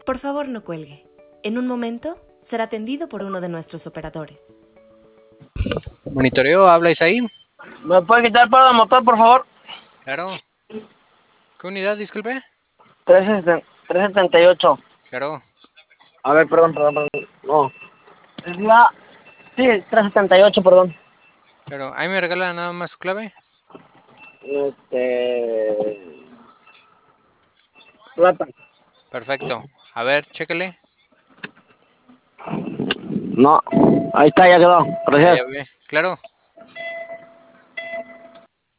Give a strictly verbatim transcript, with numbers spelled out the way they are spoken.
Por favor, no cuelgue. En un momento será atendido por uno de nuestros operadores. Monitoreo, ¿habláis ahí? ¿Me puede quitar el paro de motor, por favor? Claro. ¿Qué unidad, disculpe? trescientos setenta y ocho. Claro. A ver, perdón, perdón, perdón. No. Es la... Sí, trescientos setenta y ocho, perdón. Claro. Ahí me regala nada más su clave. Este... Plata. Perfecto. A ver, chéquele. No. Ahí está, ya quedó. Ya, Gracias. ya ve. Claro.